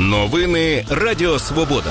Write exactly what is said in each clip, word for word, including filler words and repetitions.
Новини Радіо Свобода.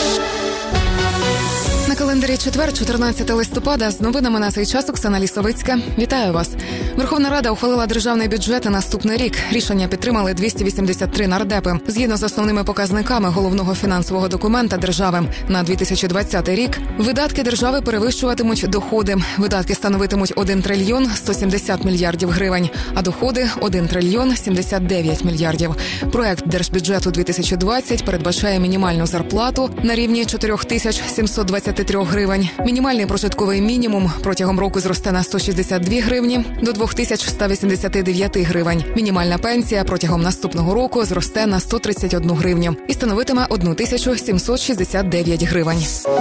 На календарі четвер, чотирнадцятого листопада, з новинами на цей час Оксана Лісовицька. Вітаю вас. Верховна Рада ухвалила державний бюджет на наступний рік. Рішення підтримали двісті вісімдесят три нардепи. Згідно з основними показниками головного фінансового документа держави на дві тисячі двадцятий рік, видатки держави перевищуватимуть доходи. Видатки становитимуть один трильйон сто сімдесят мільярдів гривень, а доходи – один трильйон сімдесят дев'ять мільярдів. Проект держбюджету дві тисячі двадцять передбачає мінімальну зарплату на рівні чотири тисячі сімсот двадцять три гривень. Мінімальний прожитковий мінімум протягом року зросте на сто шістдесят дві гривні до дві тисячі сто вісімдесят дев'ять гривень. Мінімальна пенсія протягом наступного року зросте на сто тридцять одну гривню і становитиме тисячу сімсот шістдесят дев'ять гривень.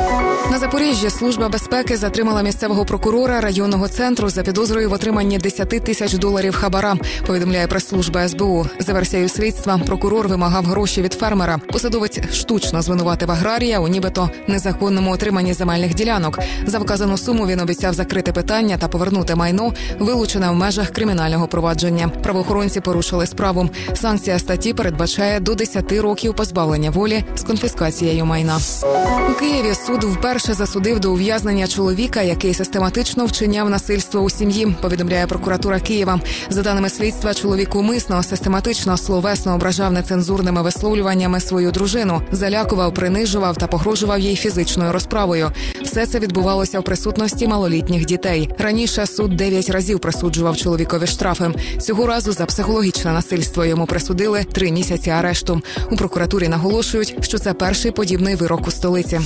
На Запоріжжі Служба безпеки затримала місцевого прокурора районного центру за підозрою в отриманні десять тисяч доларів хабара, повідомляє прес-служба ес бе у. За версією слідства, прокурор вимагав гроші від фермера. Посадовець штучно звинуватив аграрія у нібито незаконному отриманні земельних ділянок. За вказану суму він обіцяв закрити питання та повернути майно, вилучене в межах кримінального провадження. Правоохоронці порушили справу. Санкція статті передбачає до десяти років позбавлення волі з конфіскацією майна. У Києві суд вперше засудив до ув'язнення чоловіка, який систематично вчиняв насильство у сім'ї, повідомляє прокуратура Києва. За даними слідства, чоловік умисно, систематично, словесно ображав нецензурними висловлюваннями свою дружину, залякував, принижував та погрожував їй фізичною розправою. Все це відбувалося в присутності малолітніх дітей. Раніше суд дев'ять разів присуджував чоловікові штрафи. Цього разу за психологічне насильство йому присудили три місяці арешту. У прокуратурі наголошують, що це перший подібний вирок у столиці.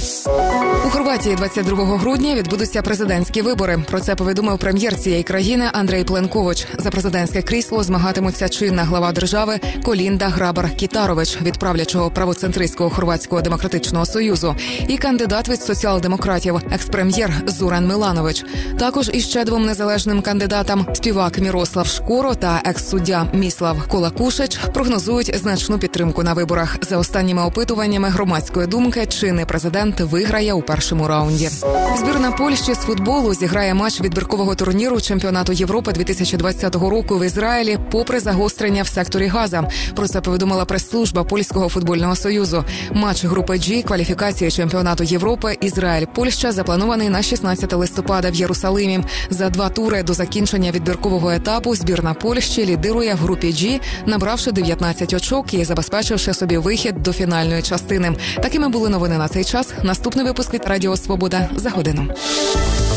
У Хорватії двадцять другого грудня відбудуться президентські вибори. Про це повідомив прем'єр цієї країни Андрей Пленкович. За президентське крісло змагатимуться чинна глава держави Колінда Грабар-Кітарович від правлячого правоцентристського Хорватського демократичного союзу і кандидат від соціал-демократів, екс-прем'єр Зоран Миланович. Також іще двом незалежним кандидатам – співак Мірослав Шкоро та екс-суддя Міслав Колакушич – прогнозують значну підтримку на виборах. За останніми опитуваннями громадської думки, чинний президент виграє у першому раунді. Збірна Польщі з футболу зіграє матч відбіркового турніру чемпіонату Європи дві тисячі двадцятого року в Ізраїлі попри загострення в секторі Газа. Про це повідомила прес-служба Польського футбольного союзу. Матч групи G кваліфікації чемпіонату Європи Ізраїль-Польща запланований на шістнадцятого листопада в Єрусалимі. За два тури до закінчення відбіркового етапу збірна Польщі лідирує в групі G, набравши дев'ятнадцять очок і забезпечивши собі вихід до фінальної частини. Такими були новини на цей час. Наступний випуск від Радіо Свобода за годину.